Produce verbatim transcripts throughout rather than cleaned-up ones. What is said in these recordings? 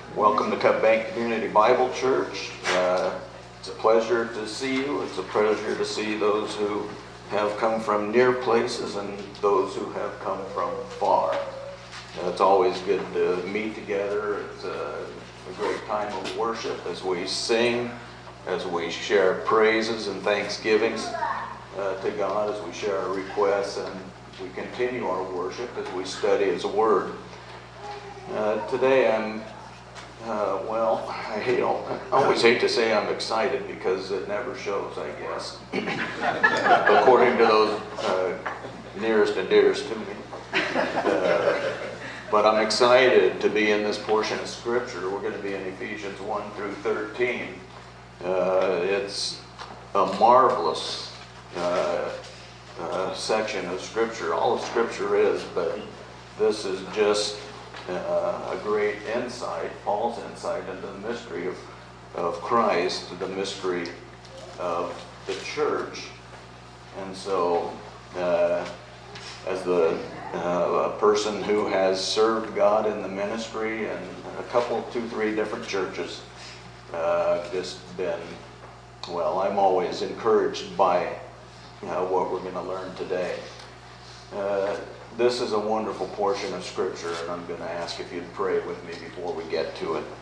Welcome to Cut Bank Community Bible Church. Uh, it's a pleasure to see you. It's a pleasure to see those who have come from near places and those who have come from far. Uh, it's always good to meet together. It's a, a great time of worship as we sing, as we share praises and thanksgivings uh, to God, as we share our requests, and we continue our worship as we study His Word. Uh, today I'm Uh, well, I hate all, I always hate to say I'm excited because it never shows, I guess. According to those uh, nearest and dearest to me. Uh, but I'm excited to be in this portion of Scripture. We're going to be in Ephesians one through thirteen. Uh, it's a marvelous uh, uh, section of Scripture. All of Scripture is, but this is just Uh, a great insight, Paul's insight into the mystery of, of Christ, the mystery of the church. And so, uh, as the uh, a person who has served God in the ministry and a couple, two, three different churches, uh, just been, well, I'm always encouraged by uh, what we're going to learn today. Uh, This is a wonderful portion of Scripture, and I'm going to ask if you'd pray with me before we get to it.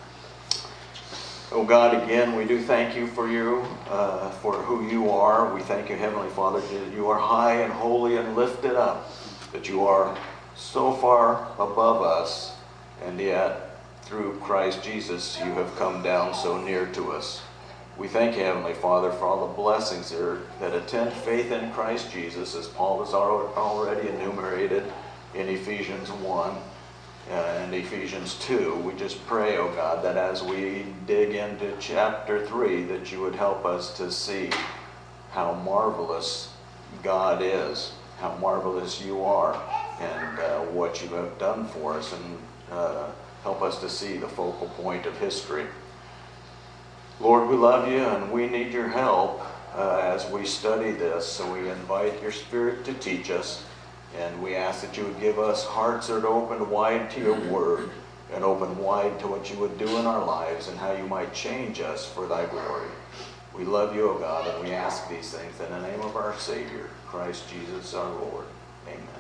Oh God, again, we do thank you for you, uh, for who you are. We thank you, Heavenly Father, that you are high and holy and lifted up, that you are so far above us, and yet through Christ Jesus you have come down so near to us. We thank you, Heavenly Father, for all the blessings there that attend faith in Christ Jesus, as Paul has already enumerated in Ephesians one and Ephesians two. We just pray, oh God, that as we dig into chapter three, that you would help us to see how marvelous God is, how marvelous you are, and uh, what you have done for us, and uh, help us to see the focal point of history. Lord, we love you and we need your help uh, as we study this. So we invite your Spirit to teach us, and we ask that you would give us hearts that are open wide to your word and open wide to what you would do in our lives and how you might change us for thy glory. We love you, O God, and we ask these things in the name of our Savior, Christ Jesus our Lord. Amen.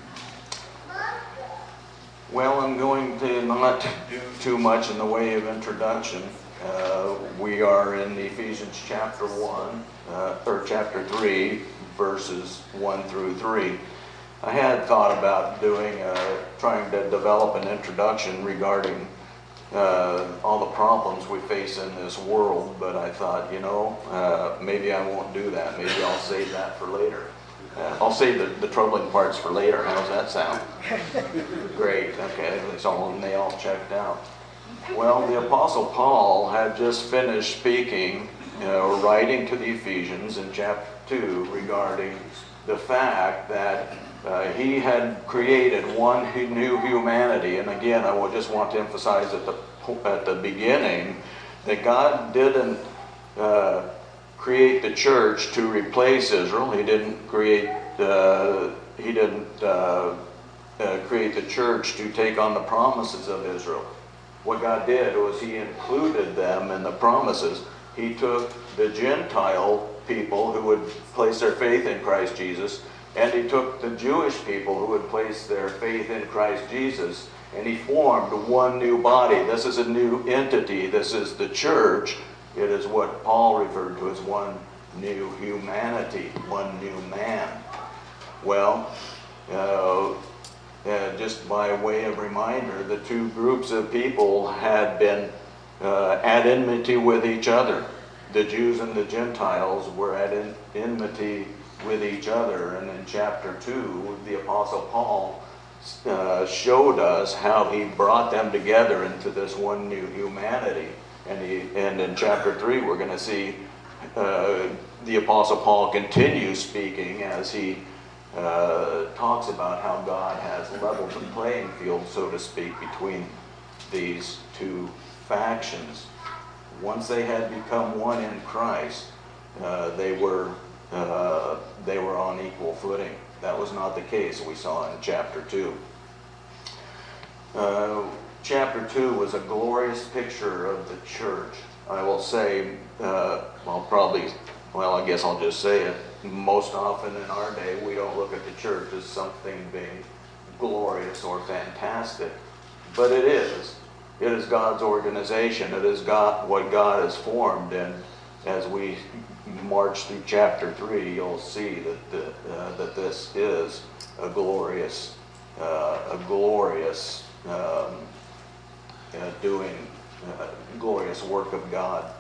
Well, I'm going to not do too much in the way of introduction. Uh, we are in Ephesians chapter one, uh, or chapter three, verses one through three. I had thought about doing, uh, trying to develop an introduction regarding uh, all the problems we face in this world, but I thought, you know, uh, maybe I won't do that. Maybe I'll save that for later. Uh, I'll save the, the troubling parts for later. How's that sound? Great. Okay, it's all, they all checked out. Well, the Apostle Paul had just finished speaking, you know, writing to the Ephesians in chapter two regarding the fact that uh, he had created one new humanity. And again, I will just want to emphasize at the at the beginning that God didn't uh, create the church to replace Israel. He didn't create uh, he didn't uh, uh, create the church to take on the promises of Israel. What God did was he included them in the promises. He took the Gentile people who would place their faith in Christ Jesus, and he took the Jewish people who would place their faith in Christ Jesus, and he formed one new body. This is a new entity. This is the church. It is what Paul referred to as one new humanity, one new man. Well, uh, Uh, just by way of reminder, the two groups of people had been uh, at enmity with each other. The Jews and the Gentiles were at en- enmity with each other. And in chapter two, the Apostle Paul uh, showed us how he brought them together into this one new humanity. And, he, and in chapter three, we're going to see uh, the Apostle Paul continue speaking as he Uh, talks about how God has leveled the playing field, so to speak, between these two factions. Once they had become one in Christ, uh, they were uh, they were on equal footing. That was not the case we saw in chapter two. Uh, chapter two was a glorious picture of the church. I will say, uh, well, probably, well, I guess I'll just say it. Most often in our day, we don't look at the church as something being glorious or fantastic. But it is. It is God's organization. It is God, what God has formed. And as we march through chapter three, you'll see that the, uh, that this is a glorious, uh, a glorious um, uh, doing, uh, glorious work of God.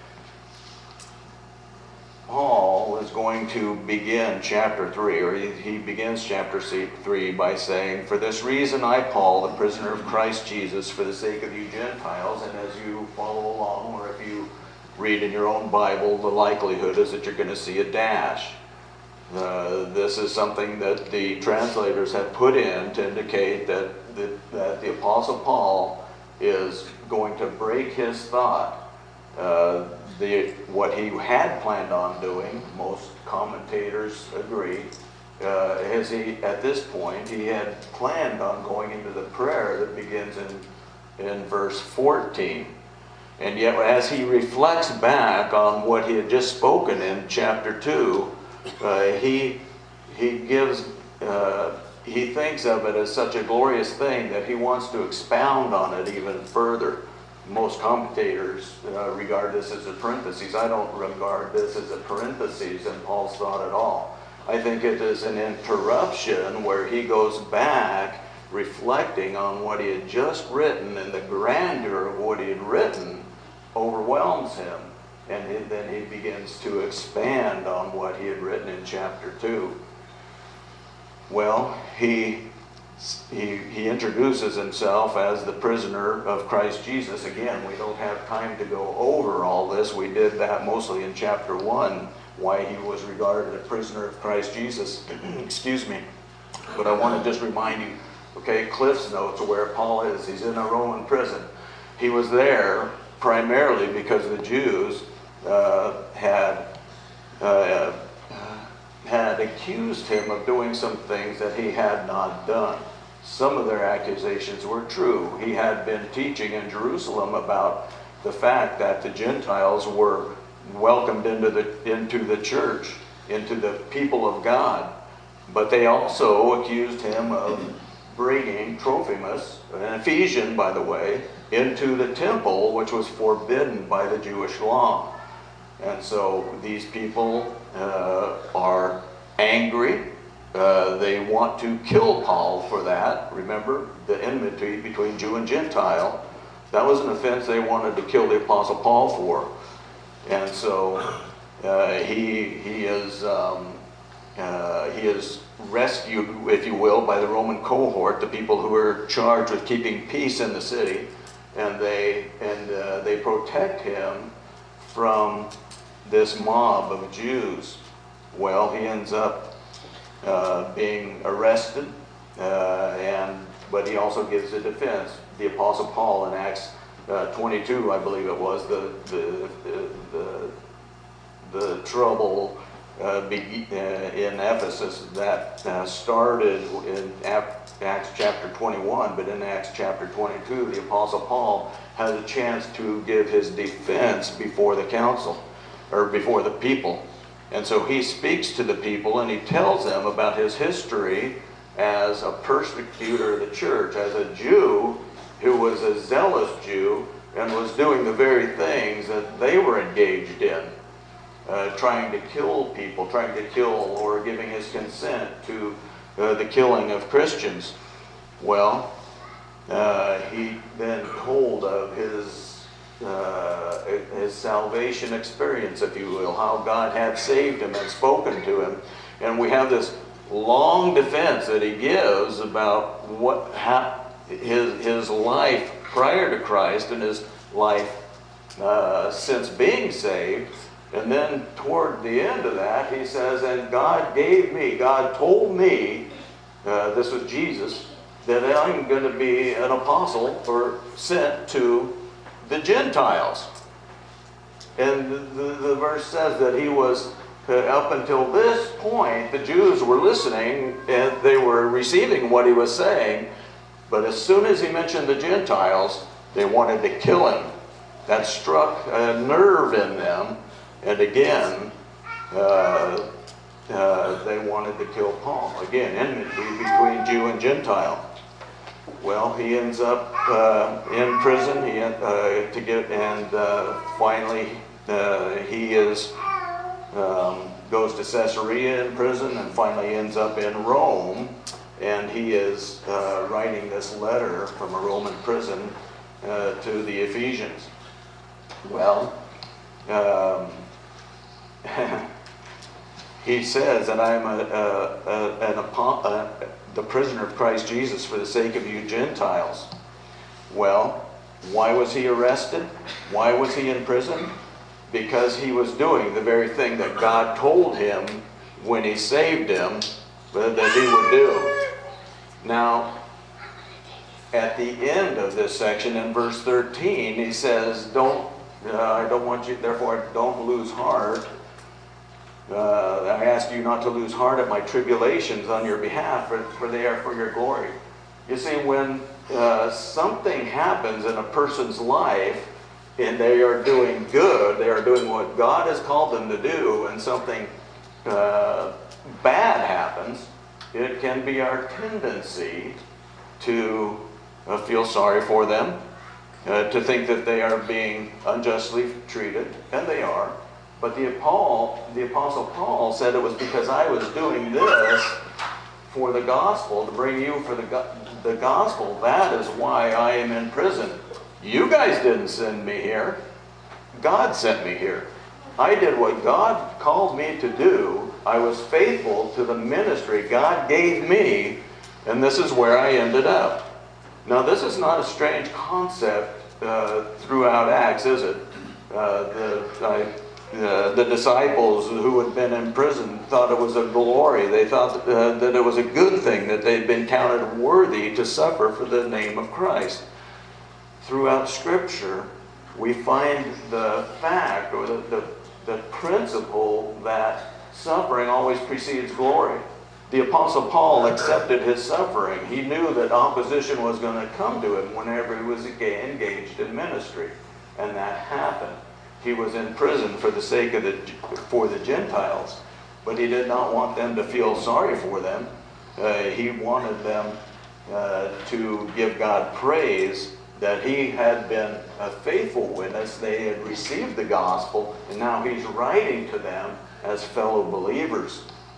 Paul is going to begin chapter three, or he, he begins chapter three by saying, "For this reason I, Paul, the prisoner of Christ Jesus, for the sake of you Gentiles," and as you follow along, or if you read in your own Bible, the likelihood is that you're going to see a dash. Uh, this is something that the translators have put in to indicate that the, that the Apostle Paul is going to break his thought. Uh, the, what he had planned on doing, most commentators agree, uh, as he, at this point, he had planned on going into the prayer that begins in, in verse fourteen. And yet, as he reflects back on what he had just spoken in chapter two, uh, he, he gives, uh, he thinks of it as such a glorious thing that he wants to expound on it even further. Most commentators uh, regard this as a parenthesis. I don't regard this as a parenthesis in Paul's thought at all. I think it is an interruption where he goes back reflecting on what he had just written, and the grandeur of what he had written overwhelms him. And he, then he begins to expand on what he had written in chapter two. Well, he He, he introduces himself as the prisoner of Christ Jesus. Again, we don't have time to go over all this. We did that mostly in chapter one, why he was regarded a prisoner of Christ Jesus. Excuse me. But I want to just remind you, okay, Cliff's Notes of where Paul is. He's in a Roman prison. He was there primarily because the Jews uh, had uh, had accused him of doing some things that he had not done. Some of their accusations were true. He had been teaching in Jerusalem about the fact that the Gentiles were welcomed into the, into the church, into the people of God. But they also accused him of bringing Trophimus, an Ephesian by the way, into the temple, which was forbidden by the Jewish law. And so these people uh, are angry. Uh, they want to kill Paul for that. Remember, the enmity between Jew and Gentile. That was an offense they wanted to kill the Apostle Paul for. And so uh, he, he, is, um, uh, he is rescued, if you will, by the Roman cohort, the people who are charged with keeping peace in the city. And they, and, uh, they protect him from this mob of Jews. Well, he ends up uh, being arrested, uh, and but he also gives a defense. The Apostle Paul in Acts uh, twenty-two, I believe it was, the the the, the, the trouble uh, be, uh, in Ephesus that uh, started in Acts chapter twenty-one, but in Acts chapter twenty-two, the Apostle Paul has a chance to give his defense before the council, or before the people. And so he speaks to the people and he tells them about his history as a persecutor of the church, as a Jew who was a zealous Jew and was doing the very things that they were engaged in, uh, trying to kill people, trying to kill or giving his consent to uh, the killing of Christians. Well, uh, he then told of his Uh, his salvation experience, if you will, how God had saved him and spoken to him. And we have this long defense that he gives about what how, his, his life prior to Christ and his life uh, since being saved. And then toward the end of that, he says, and God gave me, God told me, uh, this was Jesus, that I'm going to be an apostle or sent to the Gentiles. And the, the, the verse says that he was, uh, up until this point, the Jews were listening and they were receiving what he was saying. But as soon as he mentioned the Gentiles, they wanted to kill him. That struck a nerve in them. And again, uh, uh, they wanted to kill Paul. Again, enmity between Jew and Gentile. Well, he ends up uh, in prison. He uh, to get, and uh, finally uh, he is um, goes to Caesarea in prison, and finally ends up in Rome. And he is uh, writing this letter from a Roman prison uh, to the Ephesians. Well, um, he says that I am a, a, a, an, a, the prisoner of Christ Jesus for the sake of you Gentiles. Well, why was he arrested? Why was he in prison? Because he was doing the very thing that God told him when he saved him that he would do. Now, at the end of this section, in verse thirteen, he says, "Don't uh, I don't want you, therefore, don't lose heart. Uh, I ask you not to lose heart at my tribulations on your behalf, for, for they are for your glory." You see, when uh, something happens in a person's life, and they are doing good, they are doing what God has called them to do, and something uh, bad happens, it can be our tendency to uh, feel sorry for them, uh, to think that they are being unjustly treated, and they are. But the, Paul, the Apostle Paul said it was because I was doing this for the gospel, to bring you for the, the gospel. That is why I am in prison. You guys didn't send me here. God sent me here. I did what God called me to do. I was faithful to the ministry God gave me, and this is where I ended up. Now, this is not a strange concept uh, throughout Acts, is it? Uh, the, I, uh, the disciples who had been in prison thought it was a glory. They thought uh, that it was a good thing that they'd been counted worthy to suffer for the name of Christ. Throughout Scripture, we find the fact, or the, the, the principle, that suffering always precedes glory. The Apostle Paul accepted his suffering. He knew that opposition was going to come to him whenever he was engaged in ministry. And that happened. He was in prison for the sake of the, for the Gentiles. But he did not want them to feel sorry for them. Uh, he wanted them uh, to give God praise that he had been a faithful witness. They had received the gospel, and now he's writing to them as fellow believers.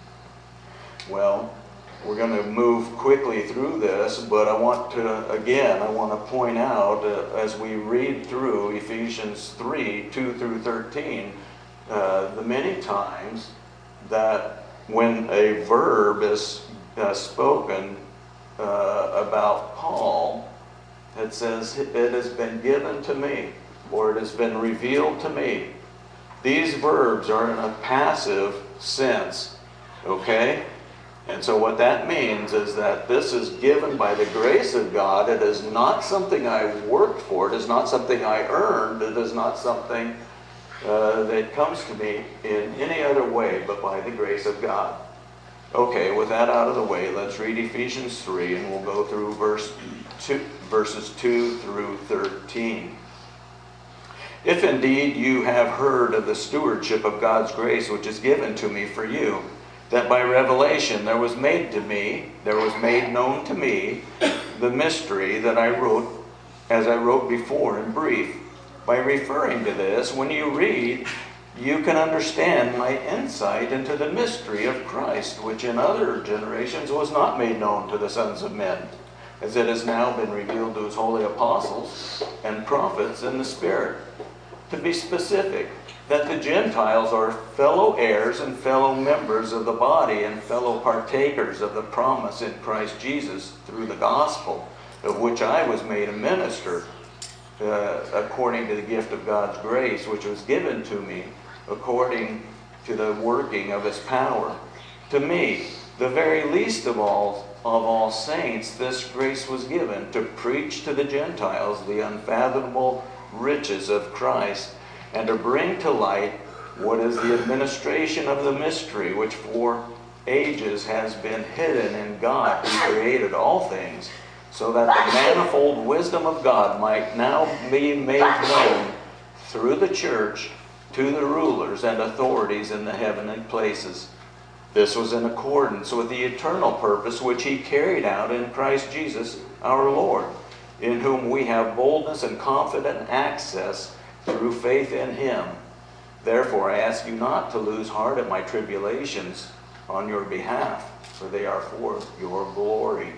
Well, we're going to move quickly through this, but I want to, again, I want to point out uh, as we read through Ephesians three, two through thirteen, uh, the many times that when a verb is uh, spoken uh, about Paul, it says, "It has been given to me," or "it has been revealed to me." These verbs are in a passive sense, okay? And so what that means is that this is given by the grace of God. It is not something I worked for. It is not something I earned. It is not something uh, that comes to me in any other way but by the grace of God. Okay, with that out of the way, let's read Ephesians three, and we'll go through verse two, verses two through thirteen. "If indeed you have heard of the stewardship of God's grace which is given to me for you, that by revelation there was made to me, there was made known to me, the mystery that I wrote, as I wrote before in brief. By referring to this, when you read, you can understand my insight into the mystery of Christ, which in other generations was not made known to the sons of men, as it has now been revealed to his holy apostles and prophets in the Spirit." To be specific, that the Gentiles are fellow heirs and fellow members of the body and fellow partakers of the promise in Christ Jesus through the gospel, of which I was made a minister, uh, according to the gift of God's grace, which was given to me according to the working of his power. To me, the very least of all of all saints, this grace was given, to preach to the Gentiles the unfathomable riches of Christ, and to bring to light what is the administration of the mystery, which for ages has been hidden in God who created all things, so that the manifold wisdom of God might now be made known through the church to the rulers and authorities in the heavenly places. This was in accordance with the eternal purpose which he carried out in Christ Jesus our Lord, in whom we have boldness and confident access through faith in him. Therefore I ask you not to lose heart at my tribulations on your behalf, for they are for your glory.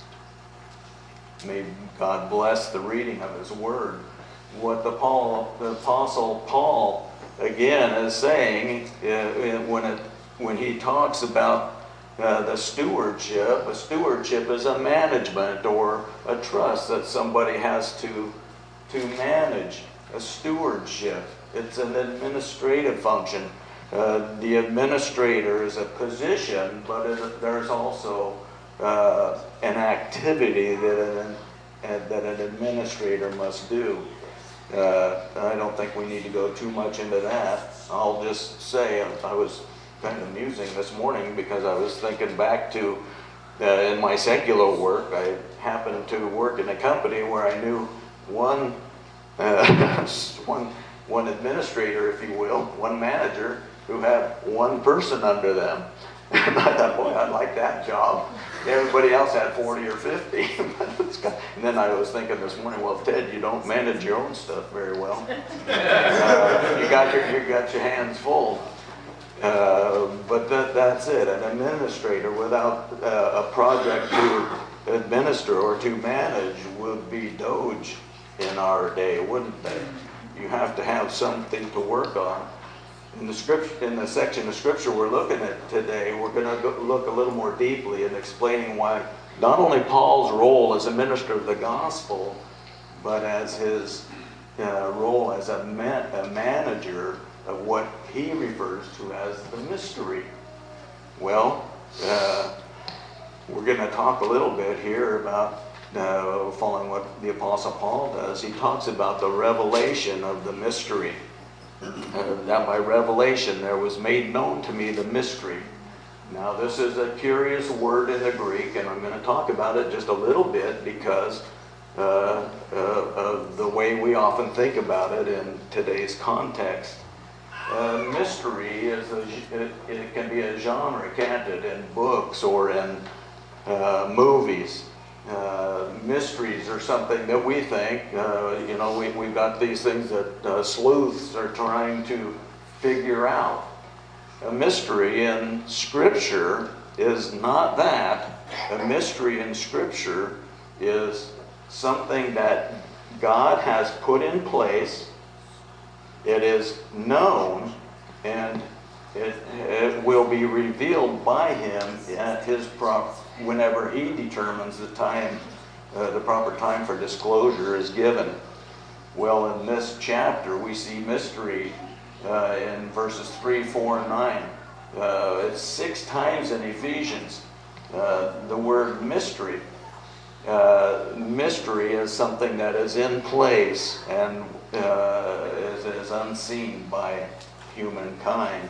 May God bless the reading of his word. What the, Paul, the Apostle Paul again is saying uh, when, it, when he talks about uh, the stewardship, a stewardship is a management or a trust that somebody has to, to manage. A stewardship, it's an administrative function. Uh, the administrator is a position, but it, there's also uh, an activity that an, that an administrator must do. Uh, I don't think we need to go too much into that. I'll just say I was kind of musing this morning because I was thinking back to uh, in my secular work. I happened to work in a company where I knew one uh, one one administrator, if you will, one manager who had one person under them. And I thought, boy, I'd like that job. Everybody else had forty or fifty. And then I was thinking this morning, well, Ted, you don't manage your own stuff very well. Uh, you got your you got your hands full. Uh, but that, that's it. An administrator without uh, a project to administer or to manage would be doge in our day, wouldn't they? You have to have something to work on. In the scripture, in the section of scripture we're looking at today, we're going to look a little more deeply in explaining why not only Paul's role as a minister of the gospel, but as his uh, role as a, man, a manager of what he refers to as the mystery. Well, uh, we're going to talk a little bit here about uh, following what the Apostle Paul does. He talks about the revelation of the mystery. Uh, that by revelation there was made known to me the mystery. Now this is a curious word in the Greek, and I'm going to talk about it just a little bit because uh, uh, of the way we often think about it in today's context. Uh, mystery is a, it, it can be a genre, can't it, in books or in uh, movies. Uh, mysteries are something that we think, uh, you know, we, we've got these things that uh, sleuths are trying to figure out. A mystery in Scripture is not that. A mystery in Scripture is something that God has put in place. It is known, and it, it will be revealed by him at his proper, whenever he determines the time, uh, the proper time for disclosure is given. Well, in this chapter, we see mystery uh, in verses three, four, and nine. Uh, it's six times in Ephesians, uh, the word mystery. Uh, mystery is something that is in place and uh, is, is unseen by humankind.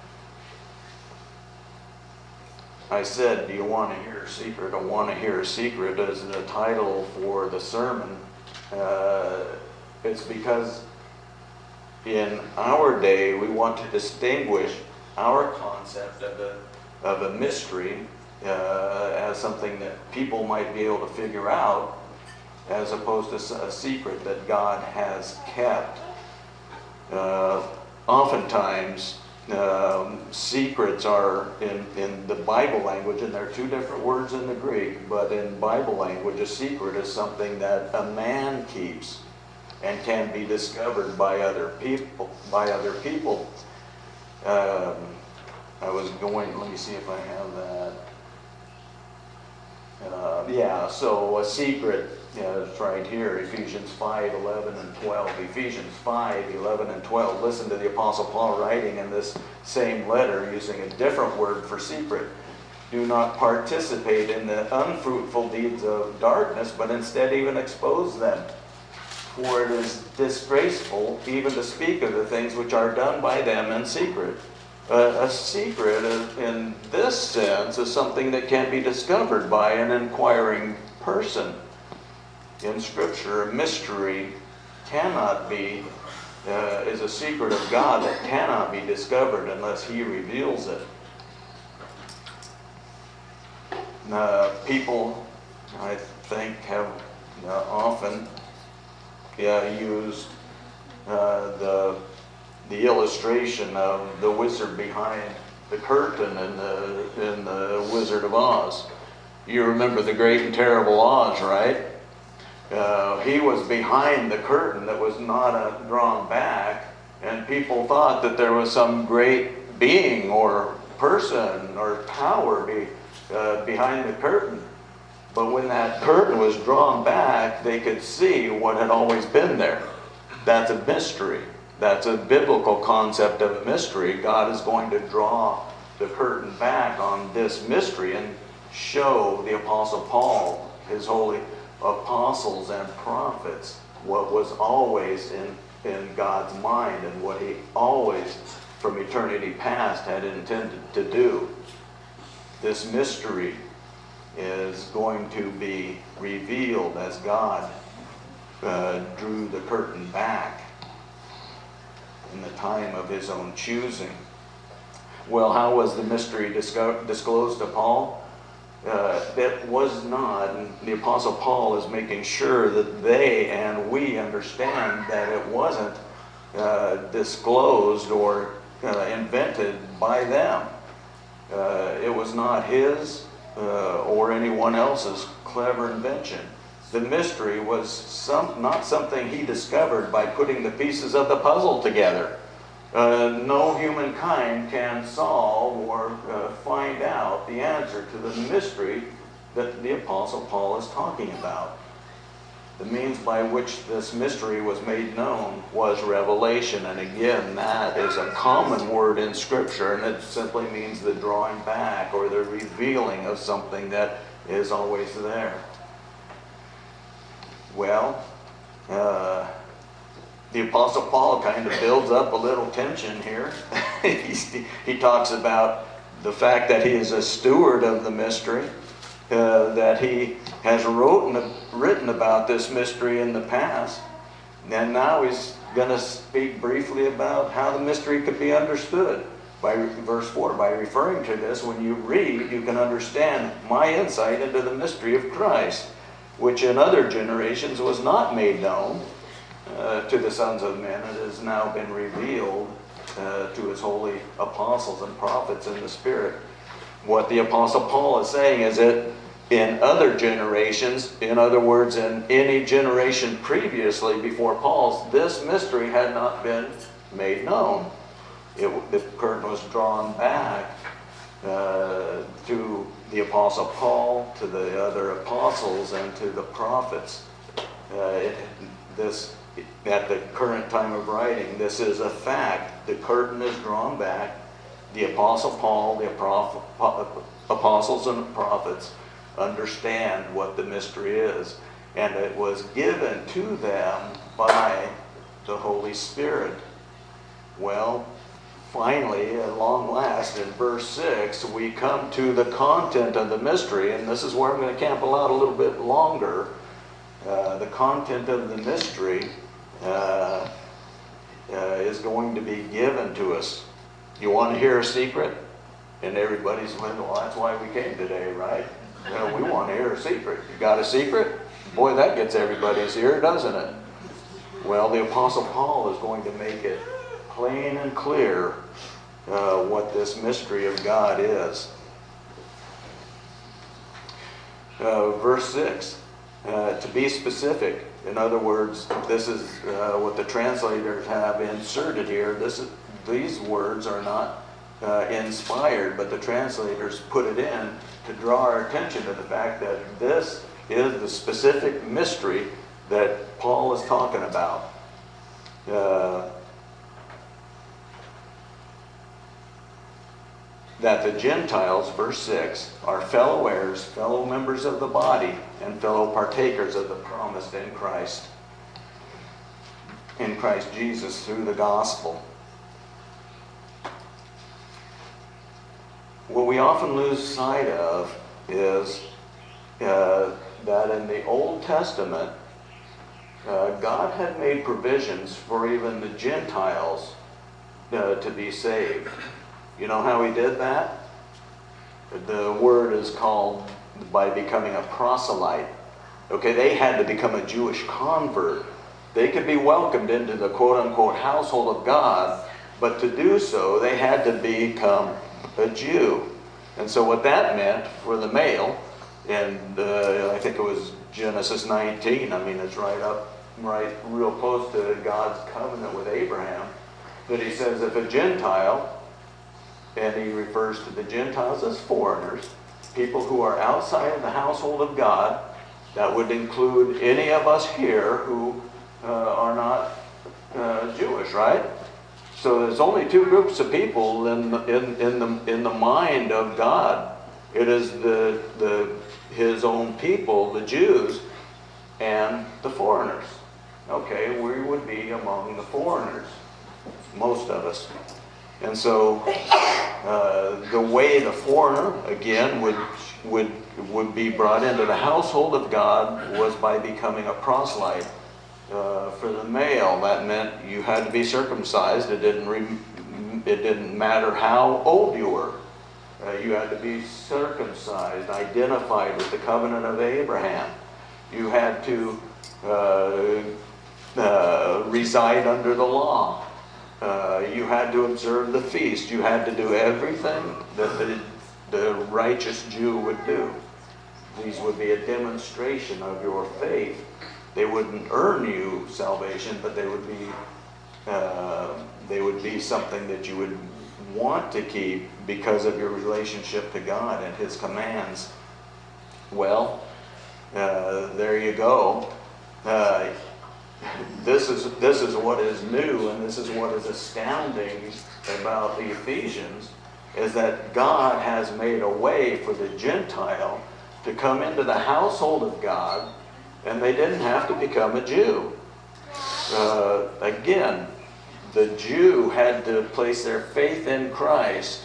I said, do you want to hear a secret? I want to hear a secret as the title for the sermon. Uh, it's because in our day we want to distinguish our concept of a, of a mystery uh, as something that people might be able to figure out, as opposed to a secret that God has kept. Uh, oftentimes, um, secrets are in, in the Bible language, and there are two different words in the Greek, but in Bible language, a secret is something that a man keeps and can be discovered by other people. By other people. Um, I was going, let me see if I have that. Uh, yeah, so a secret, yeah, it's right here, Ephesians five, eleven, and twelve. Ephesians five, eleven, and twelve. Listen to the Apostle Paul writing in this same letter using a different word for secret. Do not participate in the unfruitful deeds of darkness, but instead even expose them. For it is disgraceful even to speak of the things which are done by them in secret. Uh, a secret is, in this sense, is something that can be discovered by an inquiring person. in Scripture, a mystery cannot be, uh, is a secret of God that cannot be discovered unless He reveals it. Uh, people, I think, have uh, often yeah, used uh, the the illustration of the wizard behind the curtain in the in the Wizard of Oz. You remember the Great and Terrible Oz, right? Uh, he was behind the curtain that was not uh, drawn back, and people thought that there was some great being or person or power be, uh, behind the curtain. But when that curtain was drawn back, they could see what had always been there. That's a mystery. That's a biblical concept of mystery. God is going to draw the curtain back on this mystery and show the Apostle Paul, his holy apostles and prophets, what was always in, in God's mind and what He always, from eternity past, had intended to do. This mystery is going to be revealed as God uh, drew the curtain back in the time of His own choosing. Well, how was the mystery disco- disclosed to Paul? Uh, it was not, and the Apostle Paul is making sure that they and we understand that it wasn't uh, disclosed or uh, invented by them. Uh, it was not his uh, or anyone else's clever invention. The mystery was some, not something he discovered by putting the pieces of the puzzle together. Uh, no humankind can solve or uh, find out the answer to the mystery that the Apostle Paul is talking about. The means by which this mystery was made known was revelation. And again, that is a common word in Scripture, and it simply means the drawing back or the revealing of something that is always there. Well, uh, the Apostle Paul kind of builds up a little tension here. he, he talks about the fact that he is a steward of the mystery, uh, that he has wrote, written about this mystery in the past, and now he's going to speak briefly about how the mystery could be understood. By verse four, by referring to this, when you read, you can understand my insight into the mystery of Christ, which in other generations was not made known Uh, to the sons of men. It has now been revealed uh, to His holy apostles and prophets in the Spirit. What the Apostle Paul is saying is that in other generations, in other words, in any generation previously before Paul's, this mystery had not been made known. It, the curtain was drawn back uh, to the Apostle Paul, to the other apostles, and to the prophets. Uh, it, this At the current time of writing, this is a fact. The curtain is drawn back. The Apostle Paul, the apostles and the prophets understand what the mystery is. And it was given to them by the Holy Spirit. Well, finally, at long last, in verse six, we come to the content of the mystery. And this is where I'm going to camp out a little bit longer. Uh, the content of the mystery uh, uh, is going to be given to us. You want to hear a secret? And everybody's like, well, that's why we came today, right? You know, we want to hear a secret. You got a secret? Boy, that gets everybody's ear, doesn't it? Well, the Apostle Paul is going to make it plain and clear uh, what this mystery of God is. Uh, verse six. Uh, to be specific, in other words, this is uh, what the translators have inserted here. This is, these words are not uh, inspired, but the translators put it in to draw our attention to the fact that this is the specific mystery that Paul is talking about. Uh, that the Gentiles, verse six, are fellow heirs, fellow members of the body, and fellow partakers of the promise in Christ, in Christ Jesus through the gospel. What we often lose sight of is uh, that in the Old Testament, uh, God had made provisions for even the Gentiles uh, to be saved. You know how he did that? The word is called by becoming a proselyte. Okay, they had to become a Jewish convert. They could be welcomed into the quote-unquote household of God, but to do so, they had to become a Jew. And so what that meant for the male, and uh, I think it was Genesis nineteen, I mean, it's right up, right real close to God's covenant with Abraham, that he says if a Gentile, and he refers to the Gentiles as foreigners, people who are outside of the household of God, that would include any of us here who uh, are not uh, Jewish, right? So there's only two groups of people in the, in, in the in the mind of God. It is the the his own people, the Jews, and the foreigners. Okay, we would be among the foreigners, most of us. And so uh, the way the foreigner again would would would be brought into the household of God was by becoming a proselyte. Uh, for the male, that meant you had to be circumcised. It didn't re it didn't matter how old you were. Uh, you had to be circumcised, identified with the covenant of Abraham. You had to uh, uh, reside under the law. Uh, you had to observe the feast. You had to do everything that the, the righteous Jew would do. These would be a demonstration of your faith. They wouldn't earn you salvation, but they would be uh, they would be something that you would want to keep because of your relationship to God and His commands. Well, uh, there you go. Uh, this is this is what is new, and this is what is astounding about the Ephesians, is that God has made a way for the Gentile to come into the household of God. And they didn't have to become a Jew. Uh, again, the Jew had to place their faith in Christ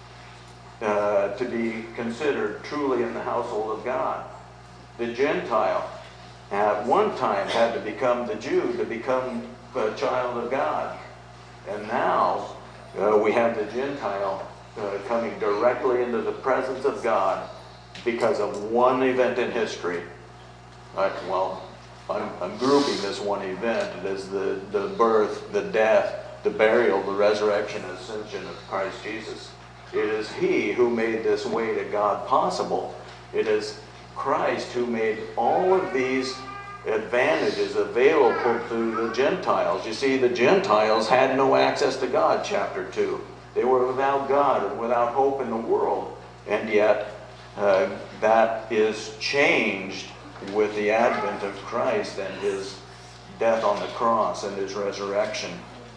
uh, to be considered truly in the household of God. The Gentile at one time had to become the Jew to become a child of God. And now uh, we have the Gentile uh, coming directly into the presence of God because of one event in history. Right, well, I'm, I'm grouping this one event. It is the, the birth, the death, the burial, the resurrection, and ascension of Christ Jesus. It is He who made this way to God possible. It is Christ who made all of these advantages available to the Gentiles. You see, the Gentiles had no access to God, chapter two. They were without God and without hope in the world. And yet, uh, that is changed with the advent of Christ and His death on the cross and His resurrection.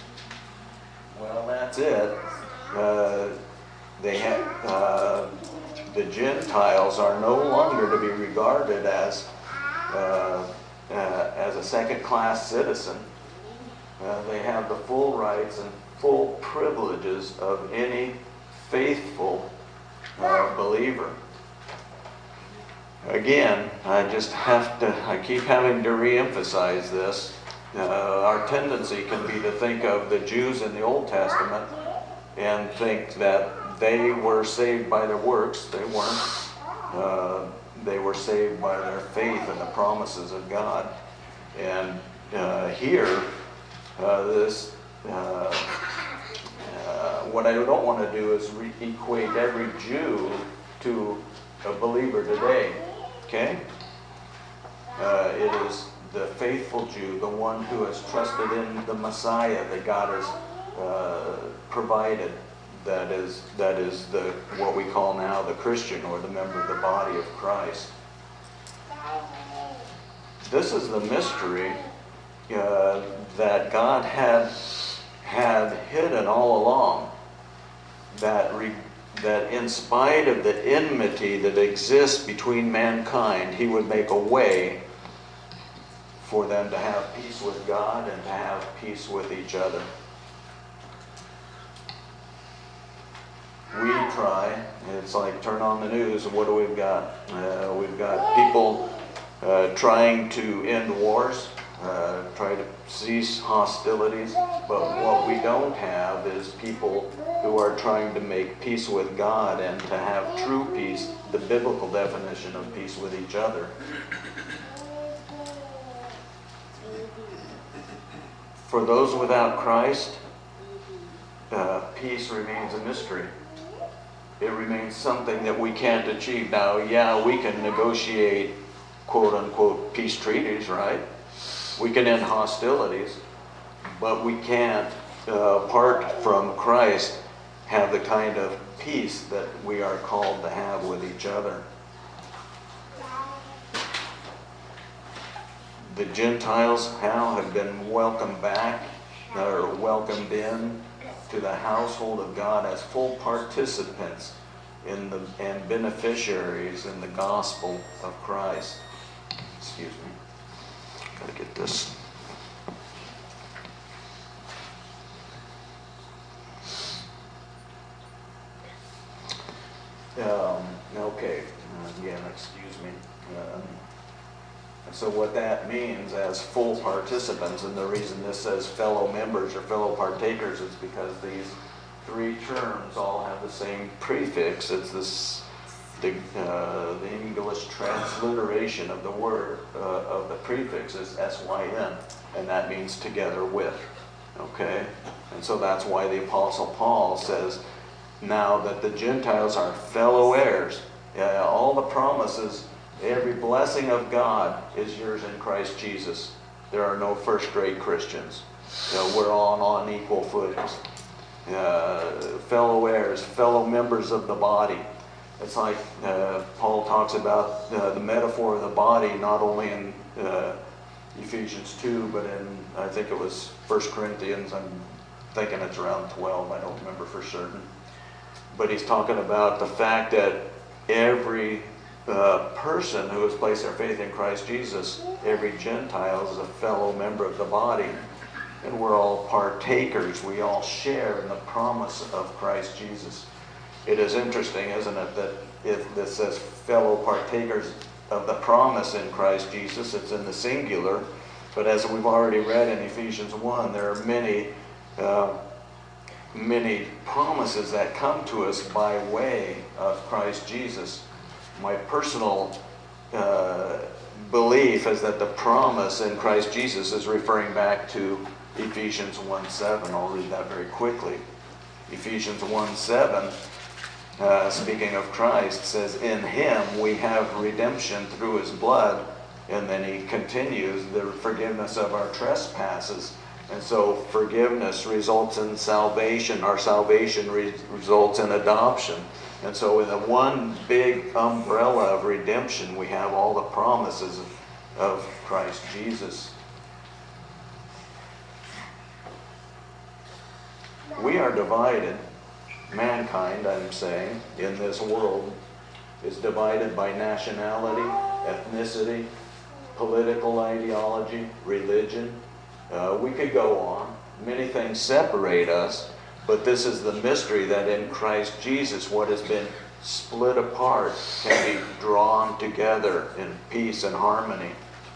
Well, that's it. Uh, they have, uh, the Gentiles are no longer to be regarded as uh, uh, as a second-class citizen. Uh, they have the full rights and full privileges of any faithful uh, believer. Again, I just have to, I keep having to re-emphasize this. Uh, our tendency can be to think of the Jews in the Old Testament and think that they were saved by their works. They weren't. Uh, they were saved by their faith in the promises of God. And uh, here, uh, this, uh, uh, what I don't want to do is re equate every Jew to a believer today. Okay? Uh, it is the faithful Jew, the one who has trusted in the Messiah that God has uh, provided, that is that is the what we call now the Christian, or the member of the body of Christ. This is the mystery uh, that God had had hidden all along. That re that in spite of the enmity that exists between mankind, He would make a way for them to have peace with God and to have peace with each other. We try, it's like turn on the news and what do we got? Uh, we've got people uh, trying to end wars. uh, try to cease hostilities, but what we don't have is people who are trying to make peace with God and to have true peace, the biblical definition of peace with each other. For those without Christ, uh, peace remains a mystery. It remains something that we can't achieve. Now, yeah, we can negotiate quote-unquote peace treaties, right? We can end hostilities, but we can't, uh, apart from Christ, have the kind of peace that we are called to have with each other. The Gentiles now have been welcomed back, or welcomed in to the household of God as full participants in the and beneficiaries in the gospel of Christ. Excuse me. Gotta get this. Um, okay. Uh, again, excuse me. Um, So what that means as full participants, and the reason this says fellow members or fellow partakers is because these three terms all have the same prefix. It's this, the, uh, the English transliteration of the word, uh, of the prefix is S Y N, and that means together with, okay? And so that's why the Apostle Paul says, now that the Gentiles are fellow heirs, uh, all the promises, every blessing of God is yours in Christ Jesus. There are no first-rate Christians. You know, we're all on equal footings. Uh, fellow heirs, fellow members of the body. It's like uh, Paul talks about uh, the metaphor of the body, not only in uh, Ephesians two, but in, I think it was First Corinthians. I'm thinking it's around twelve. I don't remember for certain. But he's talking about the fact that every Uh, person who has placed their faith in Christ Jesus, every Gentile is a fellow member of the body, and we're all partakers. We all share in the promise of Christ Jesus. It is interesting, isn't it, that if this says fellow partakers of the promise in Christ Jesus, it's in the singular, but as we've already read in Ephesians one, there are many uh, many promises that come to us by way of Christ Jesus. My personal uh, belief is that the promise in Christ Jesus is referring back to Ephesians one seven. I'll read that very quickly. Ephesians one seven, uh, speaking of Christ, says, in Him we have redemption through His blood. And then he continues, the forgiveness of our trespasses. And so forgiveness results in salvation. Our salvation re- results in adoption. And so in the one big umbrella of redemption, we have all the promises of Christ Jesus. We are divided. Mankind, I'm saying, in this world is divided by nationality, ethnicity, political ideology, religion. Uh, we could go on. Many things separate us. But this is the mystery that in Christ Jesus, what has been split apart can be drawn together in peace and harmony.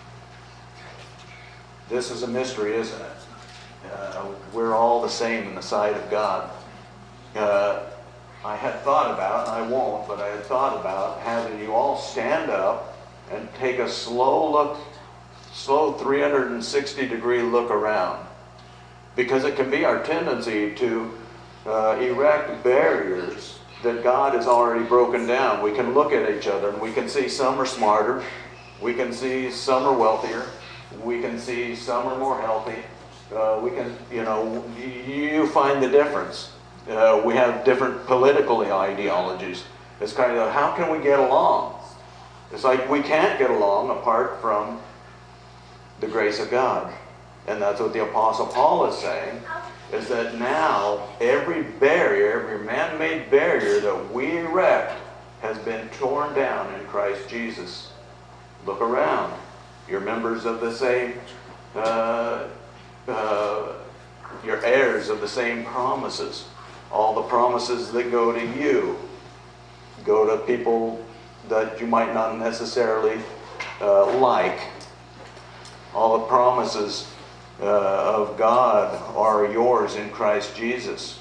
This is a mystery, isn't it? Uh, we're all the same in the sight of God. Uh, I had thought about, and I won't, but I had thought about having you all stand up and take a slow look, slow three hundred sixty degree look around. Because it can be our tendency to uh, erect barriers that God has already broken down. We can look at each other and we can see some are smarter. We can see some are wealthier. We can see some are more healthy. Uh, we can, you know, you find the difference. Uh, we have different political ideologies. It's kind of, how can we get along? It's like we can't get along apart from the grace of God. And that's what the Apostle Paul is saying, is that now every barrier, every man-made barrier that we erect has been torn down in Christ Jesus. Look around. You're members of the same, uh, uh, you're heirs of the same promises. All the promises that go to you go to people that you might not necessarily uh, like. All the promises uh, of God are yours in Christ Jesus.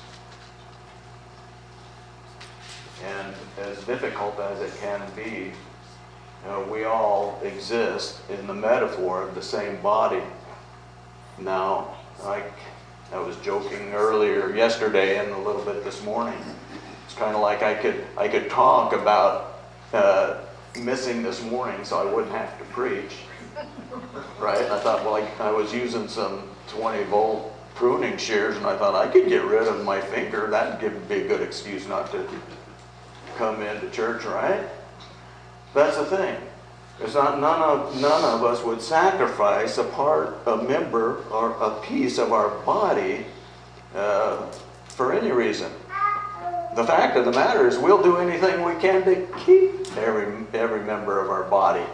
And as difficult as it can be, uh, we all exist in the metaphor of the same body. Now, I, I was joking earlier yesterday and a little bit this morning. It's kind of like I could I could talk about uh, missing this morning so I wouldn't have to preach. Right? I thought, well, I, I was using some twenty volt pruning shears, and I thought I could get rid of my finger. That'd give, be a good excuse not to come into church, right? That's the thing. It's not none of none of us would sacrifice a part, a member, or a piece of our body uh, for any reason. The fact of the matter is, we'll do anything we can to keep every every member of our body.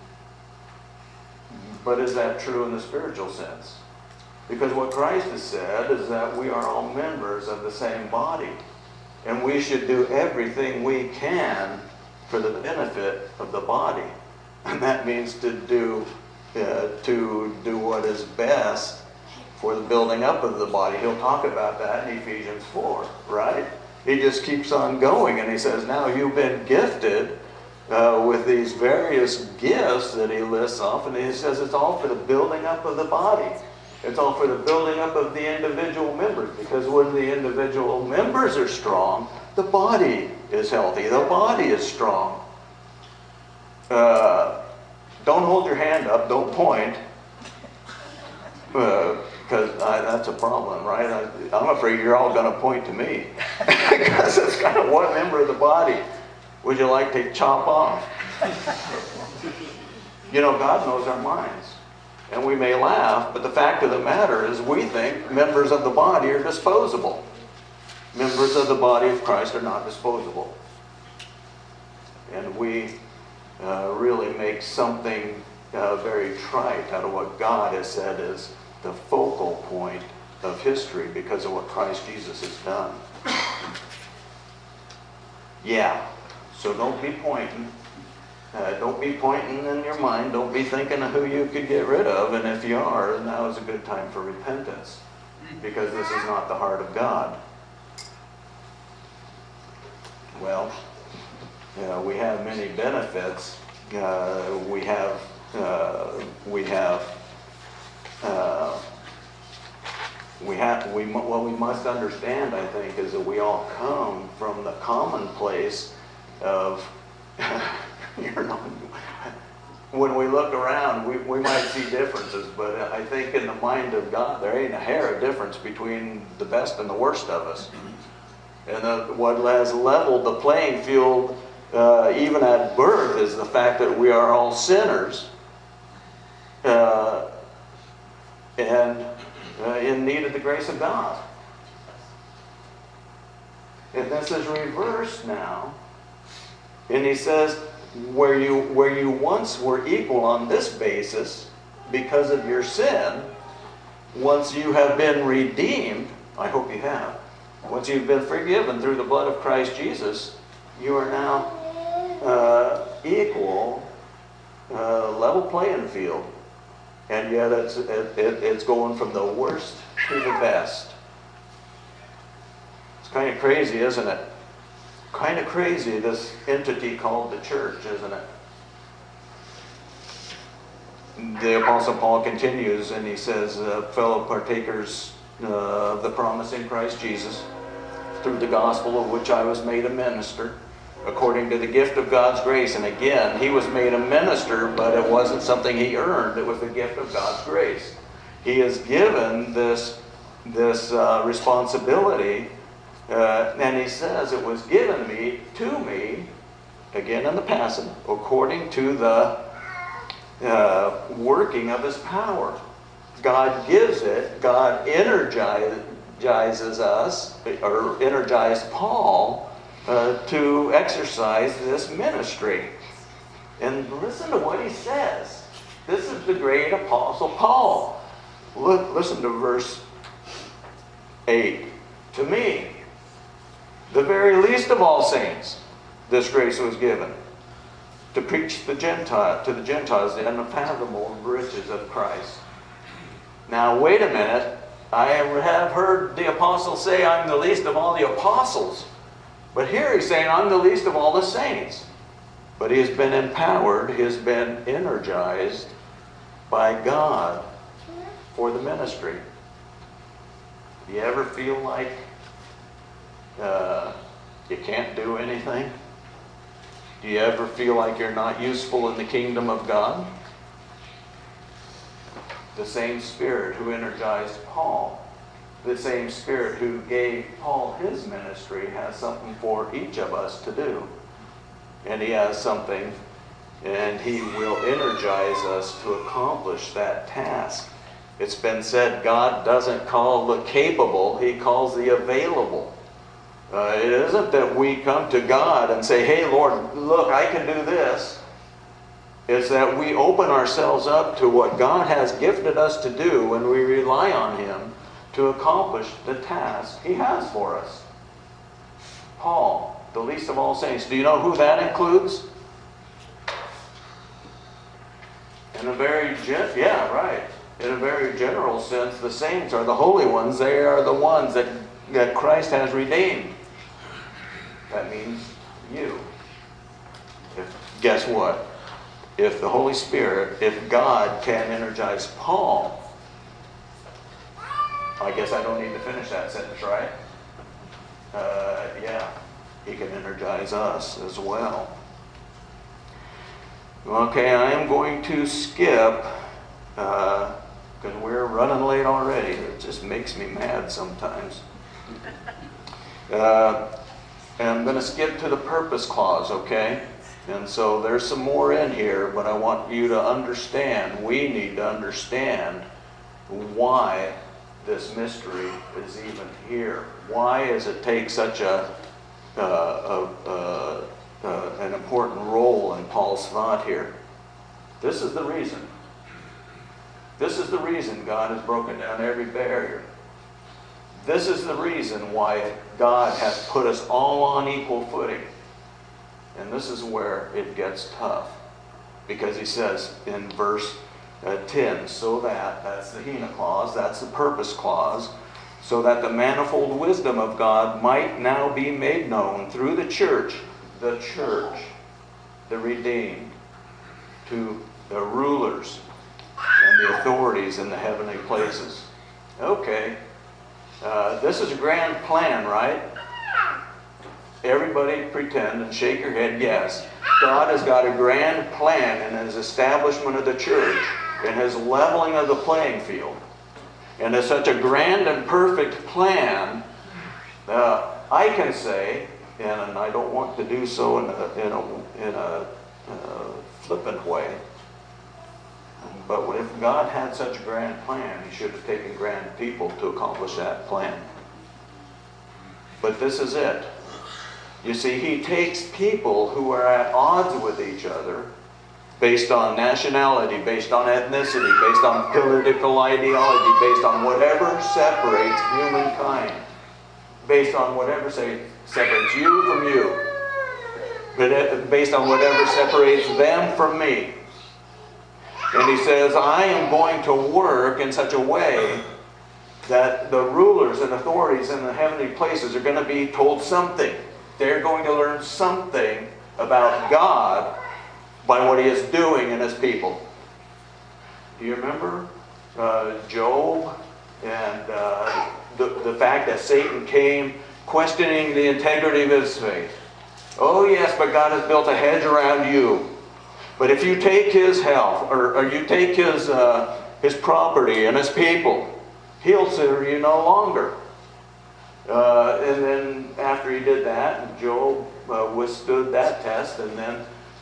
But is that true in the spiritual sense? Because what Christ has said is that we are all members of the same body. And we should do everything we can for the benefit of the body. And that means to do, uh, to do what is best for the building up of the body. He'll talk about that in Ephesians four, right? He just keeps on going, and he says, now you've been gifted Uh, with these various gifts that he lists off, and he says it's all for the building up of the body. It's all for the building up of the individual members, because when the individual members are strong, the body is healthy. The body is strong. Uh, don't hold your hand up. Don't point. Because uh, that's a problem, right? I, I'm afraid you're all going to point to me. Because it's kind of one member of the body. Would you like to chop off? You know, God knows our minds. And we may laugh, but the fact of the matter is we think members of the body are disposable. Members of the body of Christ are not disposable. And we uh, really make something uh, very trite out of what God has said is the focal point of history because of what Christ Jesus has done. Yeah. So don't be pointing. Uh, don't be pointing in your mind. Don't be thinking of who you could get rid of. And if you are, now is a good time for repentance. Because this is not the heart of God. Well, you know, we have many benefits. Uh, we have, uh, we have, uh, we have, we, what we must understand, I think, is that we all come from the commonplace of, you know, when we look around, we, we might see differences, but I think in the mind of God, there ain't a hair of difference between the best and the worst of us. And the, what has leveled the playing field, uh, even at birth, is the fact that we are all sinners uh, and uh, in need of the grace of God. And this is reversed now. And he says, where you, where you once were equal on this basis, because of your sin, once you have been redeemed, I hope you have, once you've been forgiven through the blood of Christ Jesus, you are now uh, equal, uh, level playing field. And yet it's, it, it, it's going from the worst to the best. It's kind of crazy, isn't it? Kind of crazy, this entity called the church, isn't it? The Apostle Paul continues and he says, uh, fellow partakers uh, of the promise in Christ Jesus, through the gospel of which I was made a minister, according to the gift of God's grace. And again, he was made a minister, but it wasn't something he earned. It was the gift of God's grace. He is given this, this uh, responsibility. Uh, and he says, it was given me, to me, again in the passive, according to the uh, working of his power. God gives it. God energizes us, or energized Paul, uh, to exercise this ministry. And listen to what he says. This is the great Apostle Paul. Look, listen to verse eight. To me, the very least of all saints, this grace was given, to preach the Gentile, to the Gentiles the unfathomable riches of Christ. Now, wait a minute. I have heard the apostles say, I'm the least of all the apostles. But here he's saying, I'm the least of all the saints. But he has been empowered, he has been energized by God for the ministry. Do you ever feel like uh, you can't do anything? Do you ever feel like you're not useful in the kingdom of God? The same Spirit who energized Paul, the same Spirit who gave Paul his ministry, has something for each of us to do. And he has something, and he will energize us to accomplish that task. It's been said, God doesn't call the capable, he calls the available. Uh, it isn't that we come to God and say, hey, Lord, look, I can do this. It's that we open ourselves up to what God has gifted us to do, and we rely on him to accomplish the task he has for us. Paul, the least of all saints. Do you know who that includes? In a very, gen- yeah, right. In a very general sense, the saints are the holy ones. They are the ones that, that Christ has redeemed. That means you. If, guess what? If the Holy Spirit, if God can energize Paul, I guess I don't need to finish that sentence, right? Uh, yeah, he can energize us as well. Okay, I am going to skip, because uh, we're running late already. It just makes me mad sometimes. Uh, and I'm going to skip to the purpose clause, okay? And so there's some more in here, but I want you to understand, we need to understand why this mystery is even here. Why does it take such a, uh, a, a, a an important role in Paul's thought here? This is the reason. This is the reason God has broken down every barrier. This is the reason why God has put us all on equal footing. And this is where it gets tough. Because he says in verse uh, ten, so that, that's the hina clause, that's the purpose clause, so that the manifold wisdom of God might now be made known through the church, the church, the redeemed, to the rulers and the authorities in the heavenly places. Okay. Uh, this is a grand plan, right? Everybody pretend and shake your head, yes. God has got a grand plan in his establishment of the church, in his leveling of the playing field. And it's such a grand and perfect plan, uh, I can say, and, and I don't want to do so in a, in a, in a uh, flippant way, but if God had such a grand plan, he should have taken grand people to accomplish that plan. But this is it. You see, he takes people who are at odds with each other based on nationality, based on ethnicity, based on political ideology, based on whatever separates humankind, based on whatever say, separates you from you, but based on whatever separates them from me. And he says, I am going to work in such a way that the rulers and authorities in the heavenly places are going to be told something. They're going to learn something about God by what he is doing in his people. Do you remember uh, Job and uh, the, the fact that Satan came questioning the integrity of his faith? Oh yes, but God has built a hedge around you. But if you take his health, or, or you take his, uh, his property and his people, he'll serve you no longer. Uh, and then after he did that, Job uh, withstood that test, and then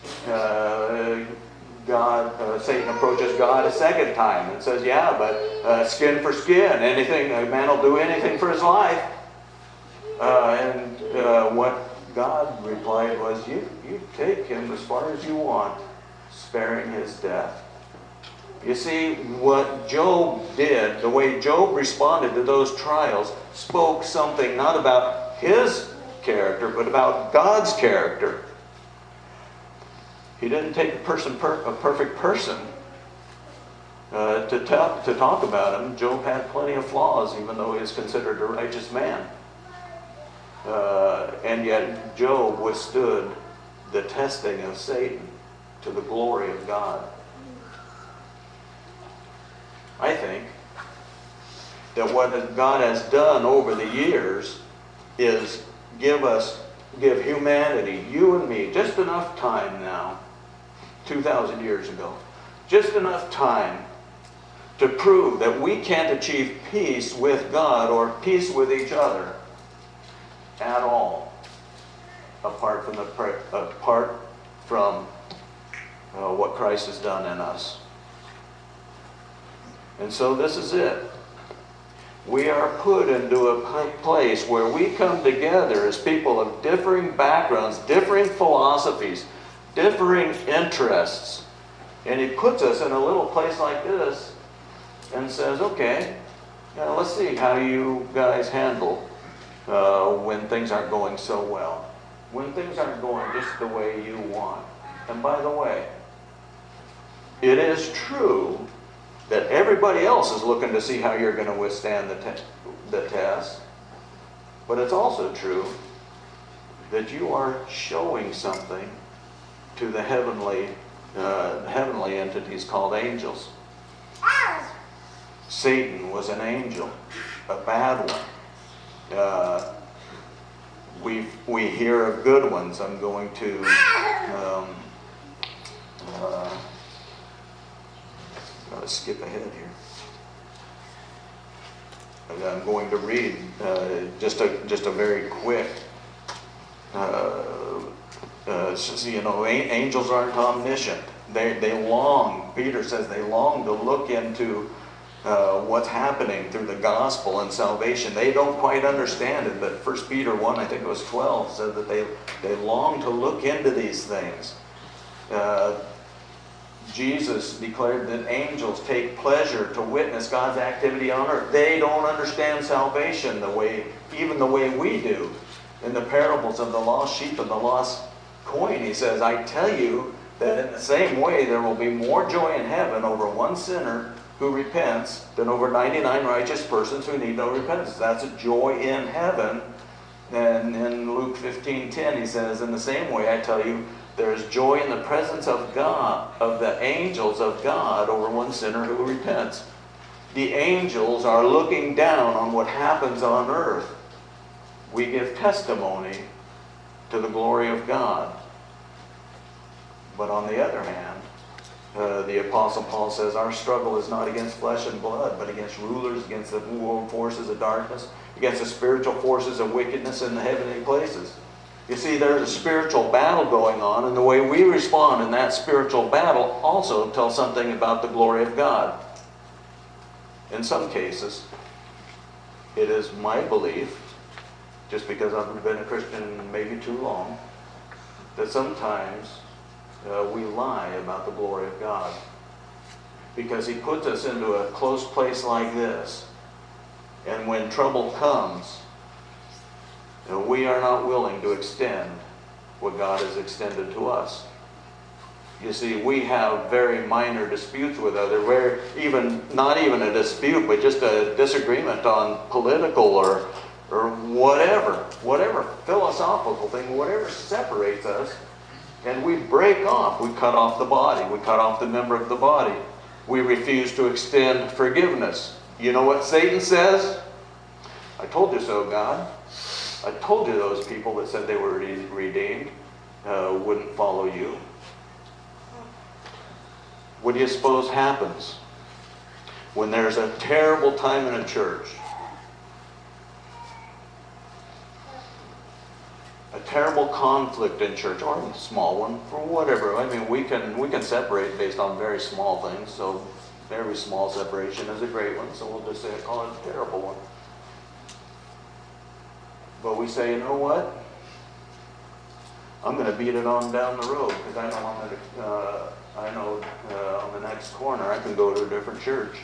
uh, God, uh, Satan approaches God a second time and says, yeah, but uh, skin for skin, anything, a man will do anything for his life. Uh, and uh, what God replied was, you, you take him as far as you want, sparing his death. You see, what Job did, the way Job responded to those trials, spoke something not about his character, but about God's character. He didn't take a person, per, a perfect person uh, to, tell, to talk about him. Job had plenty of flaws, even though he is considered a righteous man. Uh, and yet Job withstood the testing of Satan to the glory of God. I think that what God has done over the years is give us, give humanity, you and me, just enough time now, two thousand years ago, just enough time to prove that we can't achieve peace with God or peace with each other at all, apart from the apart from uh, what Christ has done in us. And so this is it. We are put into a place where we come together as people of differing backgrounds, differing philosophies, differing interests. And he puts us in a little place like this and says, okay, now let's see how you guys handle uh, when things aren't going so well. When things aren't going just the way you want. And by the way, it is true that everybody else is looking to see how you're going to withstand the, te- the test. But it's also true that you are showing something to the heavenly, uh, heavenly entities called angels. Satan was an angel, a bad one. Uh, we we hear of good ones. I'm going to um, uh, I'll skip ahead here. I'm going to read uh, just a just a very quick. Uh, uh, you know, angels aren't omniscient. They they long. Peter says they long to look into uh, what's happening through the gospel and salvation. They don't quite understand it, but First Peter one, I think it was twelve, said that they they long to look into these things. Uh, Jesus declared that angels take pleasure to witness God's activity on earth. They don't understand salvation the way, even the way we do. In the parables of the lost sheep and the lost coin, he says, I tell you that in the same way there will be more joy in heaven over one sinner who repents than over ninety-nine righteous persons who need no repentance. That's a joy in heaven. And in Luke fifteen ten, he says, in the same way I tell you, there is joy in the presence of God, of the angels of God, over one sinner who repents. The angels are looking down on what happens on earth. We give testimony to the glory of God. But on the other hand, uh, the Apostle Paul says, our struggle is not against flesh and blood, but against rulers, against the world forces of darkness, against the spiritual forces of wickedness in the heavenly places. You see, there's a spiritual battle going on, and the way we respond in that spiritual battle also tells something about the glory of God. In some cases, it is my belief, just because I've been a Christian maybe too long, that sometimes uh, we lie about the glory of God. Because he puts us into a close place like this, and when trouble comes, we are not willing to extend what God has extended to us. You see, we have very minor disputes with others, where even not even a dispute, but just a disagreement on political or or whatever, whatever philosophical thing, whatever separates us, and we break off. We cut off the body. We cut off the member of the body. We refuse to extend forgiveness. You know what Satan says? I told you so, God. I told you those people that said they were redeemed uh, wouldn't follow you. What do you suppose happens when there's a terrible time in a church? A terrible conflict in church, or a small one, for whatever. I mean, we can we can separate based on very small things, so very small separation is a great one, so we'll just say call it a terrible one. But we say, you know what? I'm going to beat it on down the road, because I know on the, uh, I know uh, on the next corner I can go to a different church.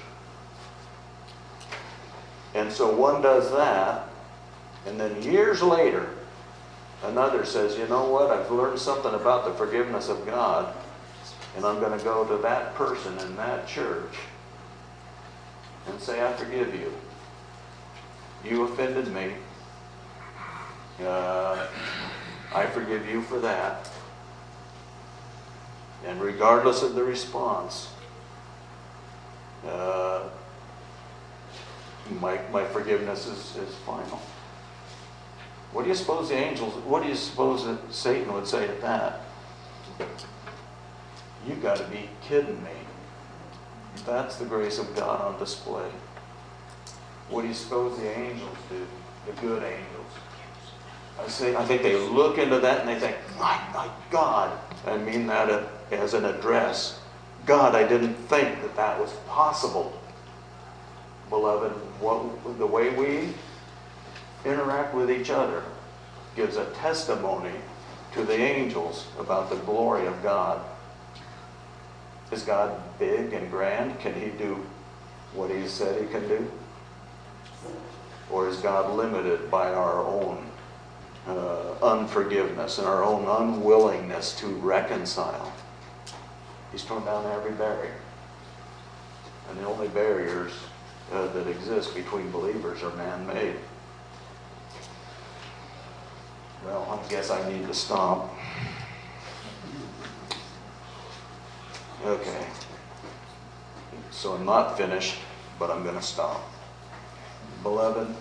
And so one does that, and then years later, another says, you know what? I've learned something about the forgiveness of God, And I'm going to go to that person in that church and say, I forgive you. You offended me. Uh, I forgive you for that. And regardless of the response, uh, my, my forgiveness is, is final. What do you suppose the angels, what do you suppose that Satan would say to that? You got to be kidding me. That's the grace of God on display. What do you suppose the angels do? The good angels. I say, I think they look into that and they think, my, my God. I mean that as an address. God, I didn't think that that was possible. Beloved, what, the way we interact with each other gives a testimony to the angels about the glory of God. Is God big and grand? Can He do what He said He can do? Or is God limited by our own uh, unforgiveness and our own unwillingness to reconcile? He's torn down every barrier. And the only barriers uh, that exist between believers are man-made. Well, I guess I need to stop. Okay. So I'm not finished, but I'm going to stop. Beloved,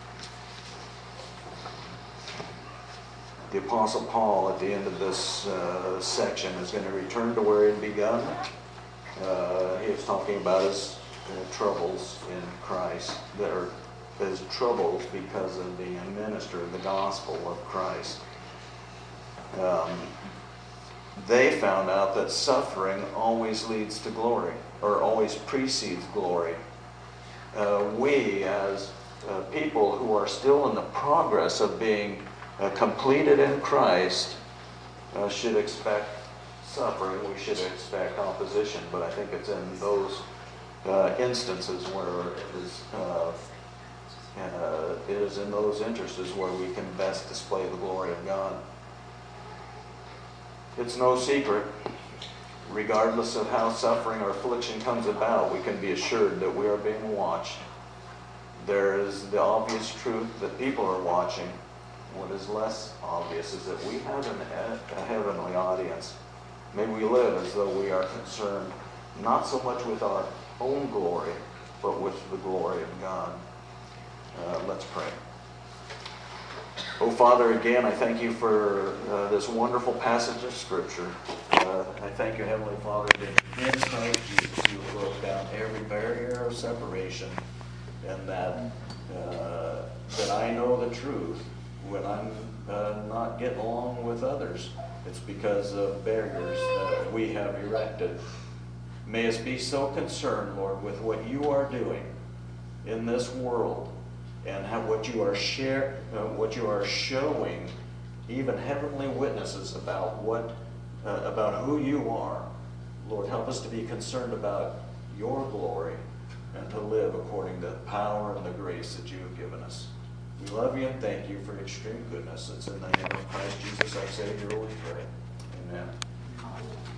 the Apostle Paul at the end of this uh, section is going to return to where he had begun. Uh, he was talking about his uh, troubles in Christ, that are his troubles because of being a minister of the gospel of Christ. Um, they found out that suffering always leads to glory, or always precedes glory. Uh, we, as uh, people who are still in the progress of being uh, completed in Christ, uh, should expect suffering. We should expect opposition, but I think it's in those uh, instances where it is, uh, uh, it is in those instances where we can best display the glory of God. It's no secret, regardless of how suffering or affliction comes about, we can be assured that we are being watched. There is the obvious truth that people are watching. What is less obvious is that we have an, a heavenly audience. May we live as though we are concerned not so much with our own glory, but with the glory of God. Uh, let's pray. Oh, Father, again, I thank you for uh, this wonderful passage of Scripture. Uh, I thank you, Heavenly Father, that in Christ Jesus you broke down every barrier of separation, and that uh, that I know the truth when I'm uh, not getting along with others. It's because of barriers that we have erected. May us be so concerned, Lord, with what you are doing in this world, and how what you are share, uh, what you are showing, even heavenly witnesses about what, uh, about who you are. Lord, help us to be concerned about your glory and to live according to the power and the grace that you have given us. We love you and thank you for your extreme goodness. It's in the name of Christ Jesus, our Savior, we pray. Amen.